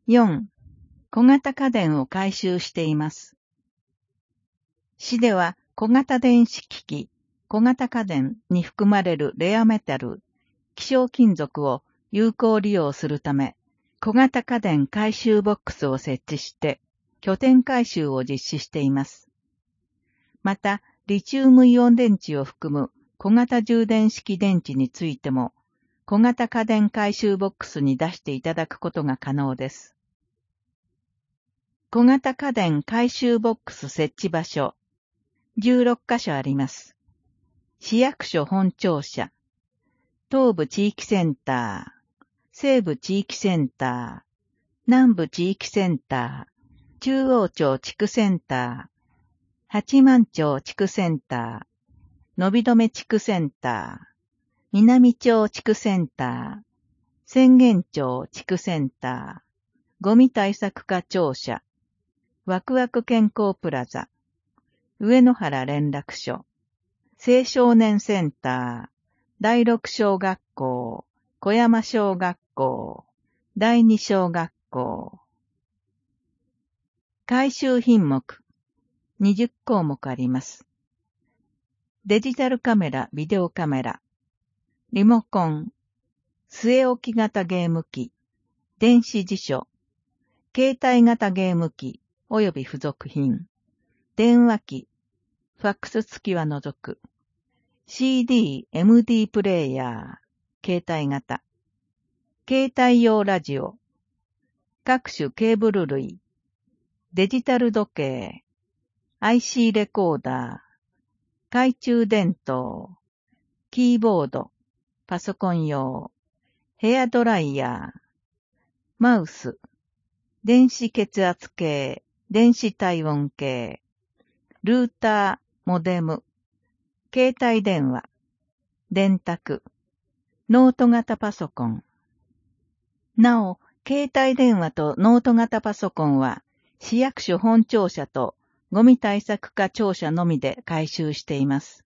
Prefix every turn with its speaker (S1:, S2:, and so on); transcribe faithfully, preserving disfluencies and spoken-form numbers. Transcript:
S1: よん. 小型家電を回収しています。市では小型電子機器、小型家電に含まれるレアメタル、希少金属を有効利用するため、小型家電回収ボックスを設置して、拠点回収を実施しています。また、リチウムイオン電池を含む小型充電式電池についても、小型家電回収ボックスに出していただくことが可能です。小型家電回収ボックス設置場所、じゅうろっかしょあります。市役所本庁舎、東部地域センター、西部地域センター、南部地域センター、中央町地区センター、八幡町地区センター、のびどめ地区センター、南町地区センター、浅間町地区センター、ゴミ対策課庁舎、ワクワク健康プラザ、上野原連絡所、青少年センター、第六小学校、小山小学校、第二小学校。回収品目、にじゅっこうもくあります。デジタルカメラ、ビデオカメラ、リモコン、据え置き型ゲーム機、電子辞書、携帯型ゲーム機及び付属品、電話機、ファックス付きは除く、シーディー、エムディー プレイヤー、携帯型、携帯用ラジオ、各種ケーブル類、デジタル時計、アイシー レコーダー、懐中電灯、キーボード、パソコン用、ヘアドライヤー、マウス、電子血圧計、電子体温計、ルーター、モデム、携帯電話、電卓、ノート型パソコン。なお、携帯電話とノート型パソコンは、市役所本庁舎とゴミ対策課庁舎のみで回収しています。